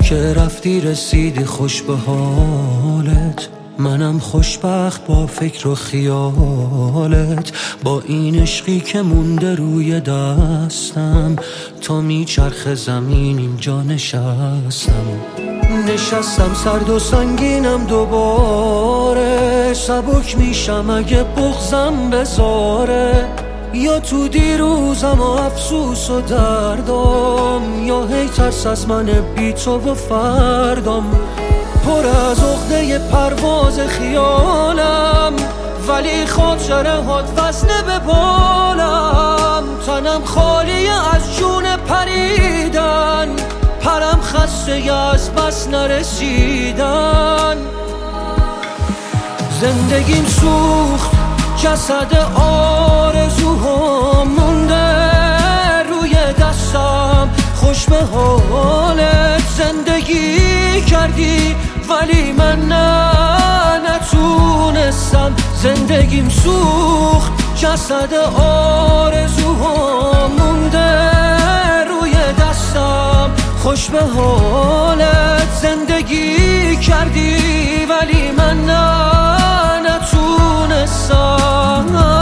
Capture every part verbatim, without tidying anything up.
که رفتی رسیدی خوش به حالت، منم خوشبخت با فکر و خیالت، با این عشقی که مونده روی دستم، تا میچرخ زمین اینجا نشستم. نشستم سرد و سنگینم دوباره، سبک میشم اگه بغضم بذاره، یا تو دیروزم و افسوس و دردم، یا هی ترس از من بی تو و فردم. پر از عقده پرواز خیالم، ولی خاطره هات وزنه به بالم. تنم خالی از جون پریدن، پرم خسته از بس نرسیدن. زندگیم سوخت، جسد آرزوهام مونده روی دستم، خوش به حالت. زندگی کردی ولی من نه نتونستم. زندگیم سوخت، جسد آرزوهام مونده روی دستم، خوش به حالت. زندگی کردی ولی من نه نتونستم.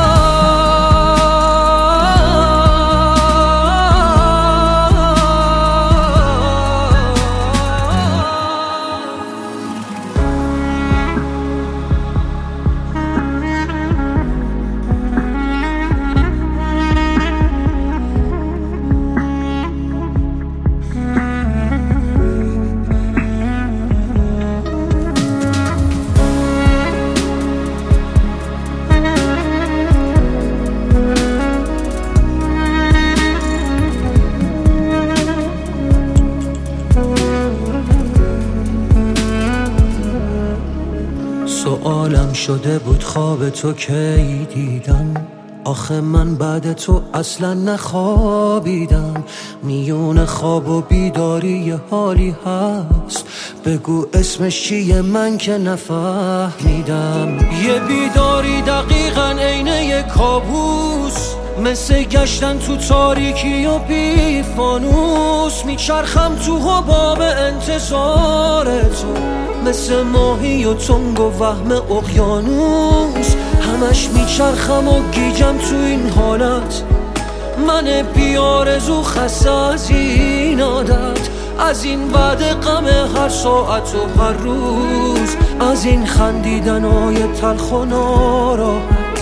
سوالم شده بود خواب تو کی دیدم، آخه من بعد تو اصلا نخوابیدم. میون خواب و بیداری یه حالی هست، بگو اسمش چیه من که نفهمیدم. یه بیداری دقیقاً عین یه کابوس، مثل گشتن تو تاریکی و بی فانوس. میچرخم تو حباب انتظار تو، مثل ماهی و تنگ و وهم اقیانوس. همش میچرخم و گیجم تو این حالت، من بیارزو خسته از این عادت، از این بعد غم هر ساعت و هر روز، از این خندیدنای تلخ و ناراحت.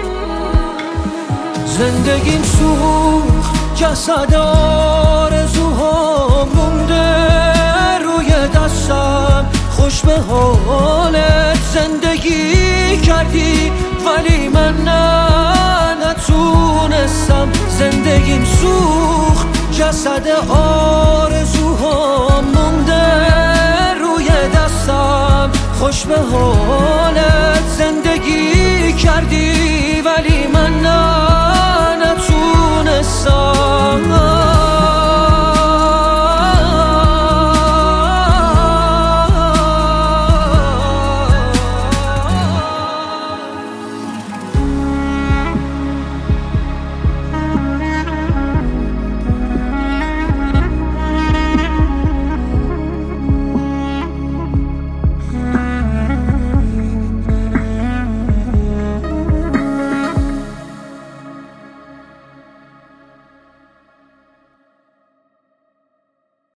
زندگیم سوخت، جسد آرزوها مونده روی دستم، خوش به حالت. زندگی کردی ولی من نه نتونستم. زندگیم سوخت، جسد آرزوها مونده روی دستم، خوش به حالت. زندگی کردی ولی من نه نتونستم.